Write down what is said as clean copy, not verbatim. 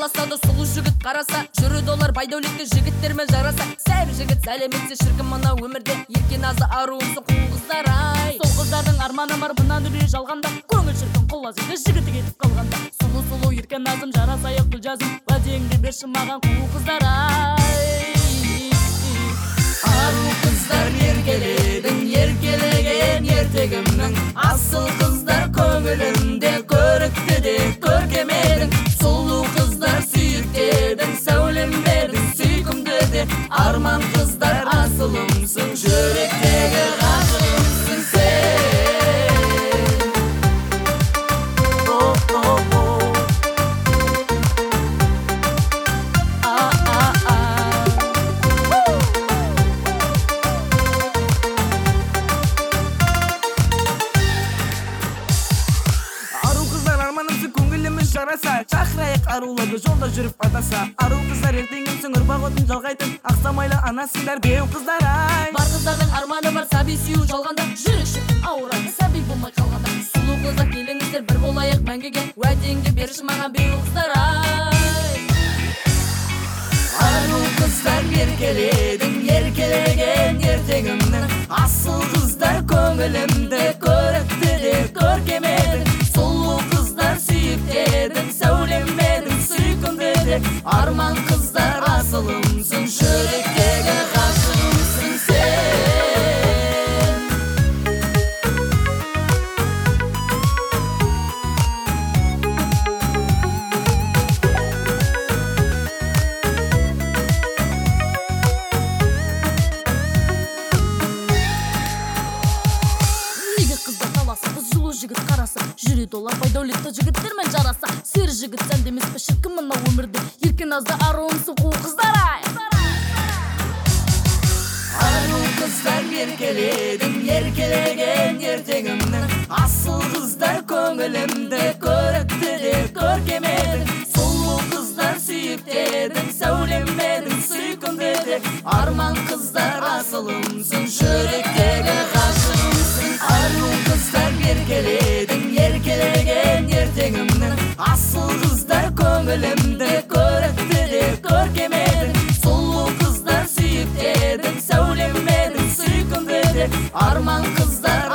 болмаса да сұлу жігіт қараса, жүреді олар байдәулетті жігіттермен жараса. Сәл жігіт сәлеметсе шіркін мына өмірде, ерке назды аруымсың қу қыздар ай. Сол қыздардың арманы бар мына дүние жалғанда, көңіл шіркін құлазыңды жігіті кетіп қалғанда. Сұлу ерке назым жарасайық гүл жазым, уәдеңді берші маған қу қыздар ай. Ару қыздар еркеледің, еркелеген ертегімнің, асыл қыздар көңілімде, көрікті де көркем едің. Сұлу қыздар сүйіктедің, сәулем бердің, сүйкімді де. Арман қыздар асылымсың, жүректегі ғашығымсың сен. жараса, шақырайық аруларды жолда жүріп адаса. Ару қыздар ертеңімсің, ұрпақ отын жалғайтын, ақсамайлы анасыңдар беу қыздар ай. Бар қыздардың арманы бар, сәби сүю жалғанда, жүрек шіркін ауырады, сәби болмай қалғанда. Сұлу қыздар келіңіздер, бір болайық мәңгіге, уәдеңді берші маған беу қыздар ай. Ару қыздар еркеледің, еркелеген ертегімнің, асыл қыздар көңілімді, көрікті де көркем едің. Сұлу қыздар сүйіктедің, сәулем едің, сүйкімді де. Арман қыздар асылымсың, жүректегі ғашығымсың сен. Сұлу жігіт қараса, жүреді олар байдәулетті жігіттермен жараса. Сер жігіт сән демес пе шіркін мына өмірде, ерке назды аруымсың қу қыздар ай. Ару қыздар еркеледің, еркелеген ертегімнің, асыл қыздар көңілімді, көрікті де көркем едің. Сұлу қыздар сүйіктедің, сәулем едің, сүйкімді де. Арман қыздар асылымсың, жүректегі ғашығымсың. Ару қыздар еркеледің, еркелеген ертегімнің, асыл қыздар көңілімді, көрікті де көркем едің. Сұлу қыздар сүйіктедің, сәулем едің, сүйкімді де. Арман қыздар